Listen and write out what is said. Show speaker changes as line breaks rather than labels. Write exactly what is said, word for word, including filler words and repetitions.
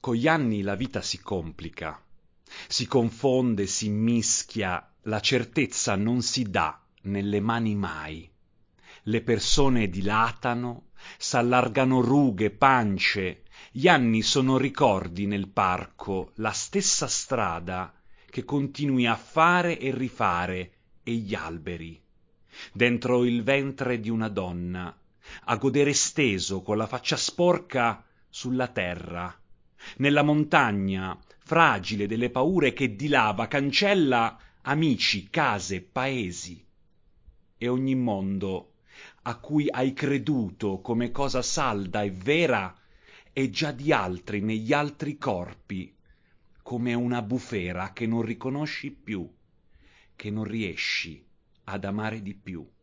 Con gli anni la vita si complica, si confonde, si mischia, la certezza non si dà nelle mani mai. Le persone dilatano, s'allargano rughe, pance, gli anni sono ricordi nel parco, la stessa strada che continui a fare e rifare, e gli alberi. Dentro il ventre di una donna, a godere steso con la faccia sporca sulla terra, nella montagna fragile delle paure che dilava, cancella amici, case, paesi. E ogni mondo a cui hai creduto come cosa salda e vera è già di altri negli altri corpi, come una bufera che non riconosci più, che non riesci ad amare di più.